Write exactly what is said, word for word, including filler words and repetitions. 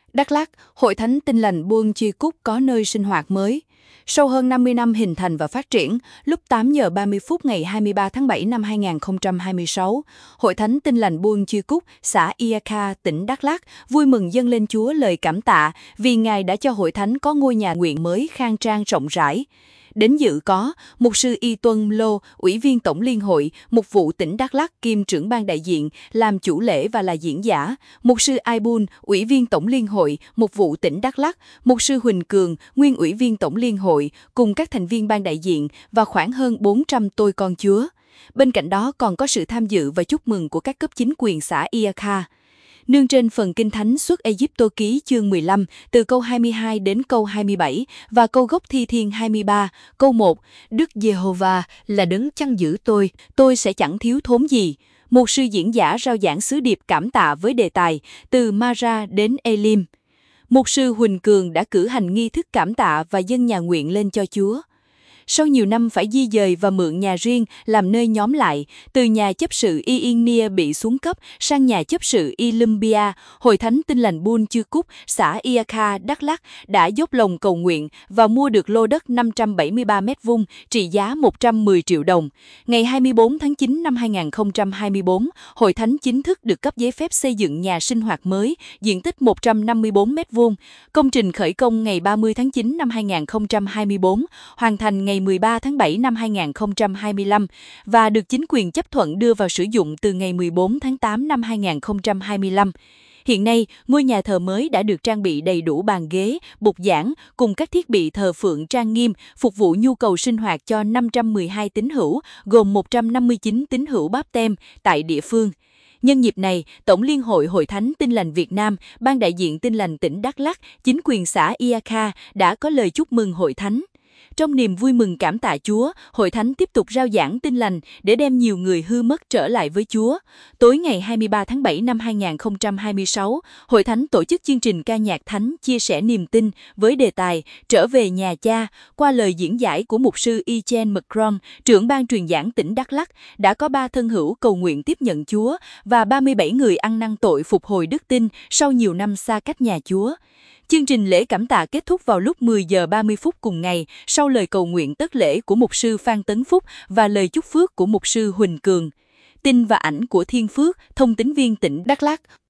Đắk Lắk, Hội Thánh Tin Lành Buôn Chi Cúc có nơi sinh hoạt mới. Sau hơn năm mươi năm hình thành và phát triển, lúc tám giờ ba mươi phút ngày hai mươi ba tháng bảy năm hai nghìn không trăm hai mươi sáu, Hội Thánh Tin Lành Buôn Chi Cúc, xã Ia Kha, tỉnh Đắk Lắk vui mừng dâng lên Chúa lời cảm tạ vì Ngài đã cho Hội Thánh có ngôi nhà nguyện mới khang trang rộng rãi. Đến dự có Mục sư Y Tuân Lô, Ủy viên Tổng Liên hội, Mục vụ tỉnh Đắk Lắk kiêm trưởng ban đại diện, làm chủ lễ và là diễn giả, Mục sư Ai Bun, Ủy viên Tổng Liên hội, Mục vụ tỉnh Đắk Lắk, Mục sư Huỳnh Cường, nguyên Ủy viên Tổng Liên hội, cùng các thành viên ban đại diện và khoảng hơn bốn trăm tôi con Chúa. Bên cạnh đó còn có sự tham dự và chúc mừng của các cấp chính quyền xã Ia Kha. Nương trên phần Kinh Thánh xuất Ê-díp-tô ký chương mười lăm, từ câu hai mươi hai đến câu hai mươi bảy, và câu gốc Thi Thiên hai mươi ba, câu một, Đức Giê-hô-va là đấng chăn giữ tôi, tôi sẽ chẳng thiếu thốn gì. Một sư diễn giả rao giảng sứ điệp cảm tạ với đề tài, từ Ma-ra đến Ê-lim. Mục sư Huỳnh Cường đã cử hành nghi thức cảm tạ và dâng nhà nguyện lên cho Chúa. Sau nhiều năm phải di dời và mượn nhà riêng làm nơi nhóm lại, từ nhà chấp sự Y Yên Nia bị xuống cấp sang nhà chấp sự Y Lumbia, Hội Thánh Tin Lành Buôn Chư Cúc, xã Ia Kha, Đắk Lắk đã dốc lòng cầu nguyện và mua được lô đất năm trăm bảy mươi ba mét vuông trị giá một trăm mười triệu đồng. Ngày hai mươi bốn tháng chín năm hai nghìn không trăm hai mươi bốn, Hội Thánh chính thức được cấp giấy phép xây dựng nhà sinh hoạt mới, diện tích một trăm năm mươi bốn mét vuông. Công trình khởi công ngày ba mươi tháng chín năm hai nghìn không trăm hai mươi bốn, hoàn thành ngày mười ba tháng bảy năm hai nghìn không trăm hai mươi lăm và được chính quyền chấp thuận đưa vào sử dụng từ ngày mười bốn tháng tám năm hai nghìn không trăm hai mươi lăm. Hiện nay, ngôi nhà thờ mới đã được trang bị đầy đủ bàn ghế, bục giảng cùng các thiết bị thờ phượng trang nghiêm, phục vụ nhu cầu sinh hoạt cho năm trăm mười hai tín hữu, gồm một trăm năm mươi chín tín hữu báp têm tại địa phương. Nhân dịp này, Tổng Liên hội Hội Thánh Tin Lành Việt Nam, Ban đại diện Tin Lành tỉnh Đắk Lắk, chính quyền xã Ia Kha đã có lời chúc mừng Hội Thánh. Trong niềm vui mừng cảm tạ Chúa, Hội Thánh tiếp tục rao giảng tin lành để đem nhiều người hư mất trở lại với Chúa. Tối ngày hai mươi ba tháng bảy năm hai nghìn không trăm hai mươi sáu, Hội Thánh tổ chức chương trình ca nhạc thánh chia sẻ niềm tin với đề tài Trở về nhà Cha, qua lời diễn giải của mục sư Eugene McCron, trưởng ban truyền giảng tỉnh Đắk Lắk, đã có ba thân hữu cầu nguyện tiếp nhận Chúa và ba mươi bảy người ăn năn tội phục hồi đức tin sau nhiều năm xa cách nhà Chúa. Chương trình lễ cảm tạ kết thúc vào lúc mười giờ ba mươi phút cùng ngày sau lời cầu nguyện tất lễ của mục sư Phan Tấn Phúc và lời chúc phước của mục sư Huỳnh Cường. Tin và ảnh của Thiên Phước, thông tín viên tỉnh Đắk Lắk.